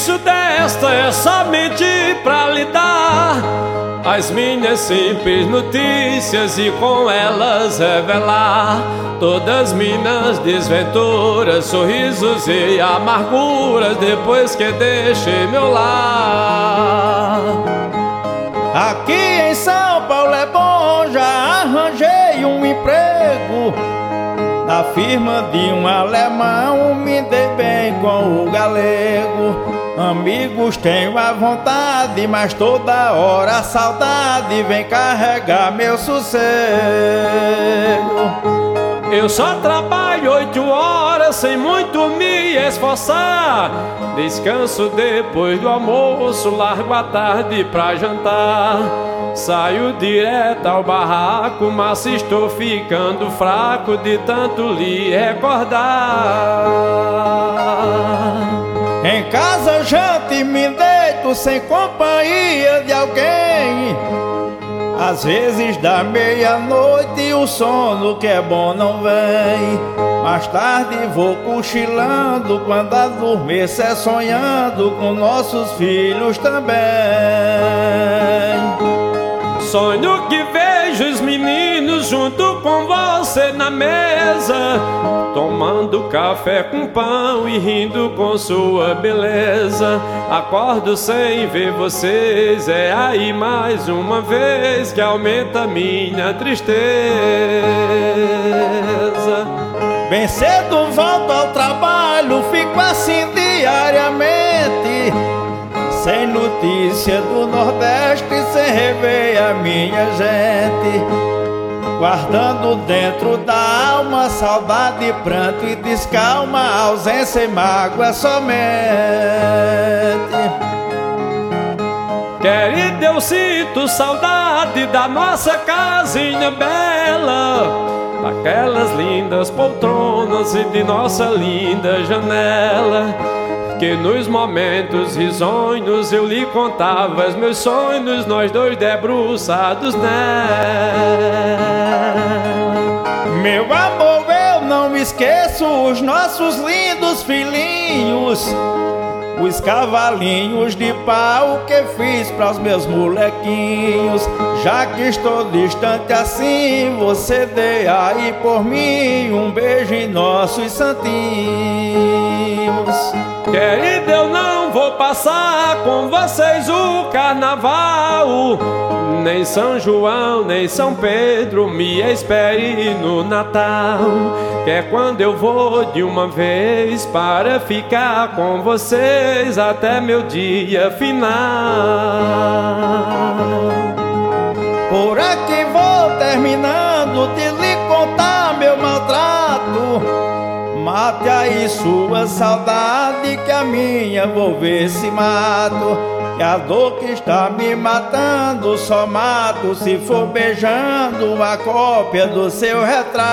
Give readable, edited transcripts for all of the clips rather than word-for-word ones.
início desta é somente pra lhe dar as minhas simples notícias e com elas revelar todas minhas desventuras, sorrisos e amarguras depois que deixei meu lar. Aqui em São Paulo é bom, já arranjei um emprego na firma de um alemão, me dei bem com o galego. Amigos tenho à vontade, mas toda hora a saudade vem carregar meu sossego. Eu só trabalho 8 horas sem muito me esforçar. Descanso depois do almoço, largo à tarde pra jantar. Saio direto ao barraco, mas estou ficando fraco de tanto lhe recordar. Em casa janto e me deito sem companhia de alguém. Às vezes da meia-noite o sono que é bom não vem. Mais tarde vou cochilando, quando adormecer sonhando com nossos filhos também. Sonho que vejo os meninos junto com você na mesa, tomando café com pão e rindo com sua beleza. Acordo sem ver vocês, é aí mais uma vez que aumenta minha tristeza. Bem cedo volto ao trabalho, fico assim diariamente, sem notícia do Nordeste, sem rever a minha gente, guardando dentro da alma saudade, pranto e descalma, ausência e mágoa somente. Querido, eu sinto saudade da nossa casinha bela, daquelas lindas poltronas e de nossa linda janela, que nos momentos risonhos eu lhe contava os meus sonhos, nós dois debruçados nela. Meu amor, eu não esqueço os nossos lindos filhinhos, os cavalinhos de pau que fiz para os meus molequinhos. Já que estou distante assim, você dê aí por mim um beijo em nossos santinhos. Querido, eu não vou passar com vocês o carnaval, nem São João, nem São Pedro, me espere no Natal, que é quando eu vou de uma vez para ficar com vocês até meu dia final. Por aqui vou terminando de lhe contar meu maltrato. Mate aí sua saudade, que a minha vou ver se mato. E a dor que está me matando só mato se for beijando a cópia do seu retrato.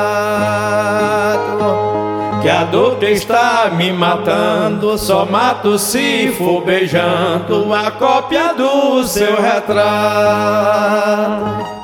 Que a dor que está me matando só mato se for beijando a cópia do seu retrato.